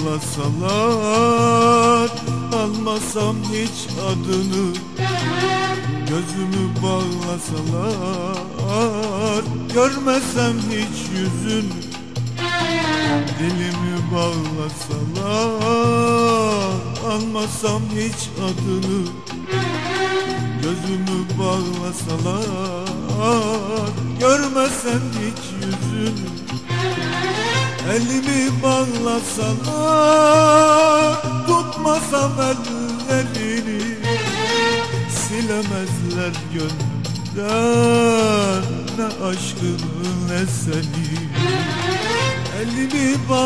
bağlasalar, almasam hiç adını. Gözümü bağlasalar, görmesem hiç yüzünü. Dilimi bağlasalar, almasam hiç adını. Gözümü bağlasalar, görmesem hiç yüzünü. Elimi bağlasalar, tutmasam ellerini. Silemezler gönlümden ne aşkını ne seni. Elimi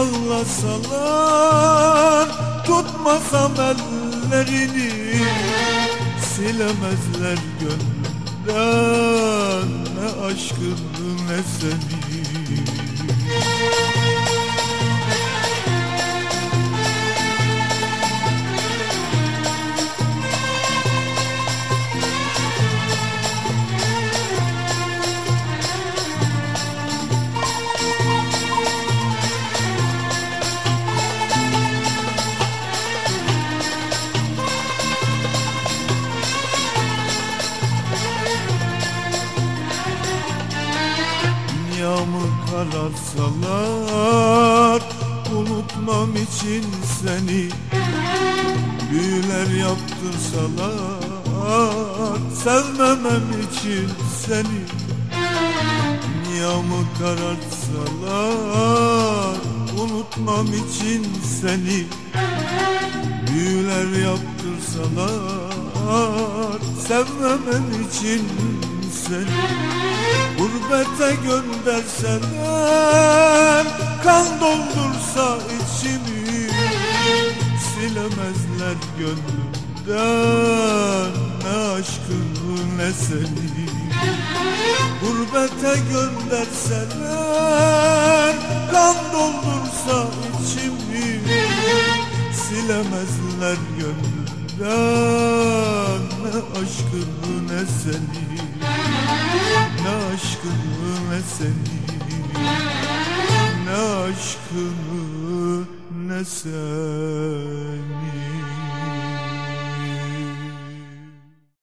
bağlasalar, tutmasam ellerini. Silemezler gönlümden ne aşkını ne seni. Dünyamı kararsalar, unutmam için seni. Büyüler yaptırsalar, sevmemem için seni. Dünyamı karartsalar, unutmam için seni. Büyüler yaptırsalar, sevmemem için seni. Gurbete gönderseler, kan doldursa içimi. Silemezler gönlümden ne aşkını ne seni. Gurbete gönderseler, kan doldursa içimi. Silemezler gönlümden ne aşkını ne seni. Ne aşkını ne seni, ne aşkını ne seni.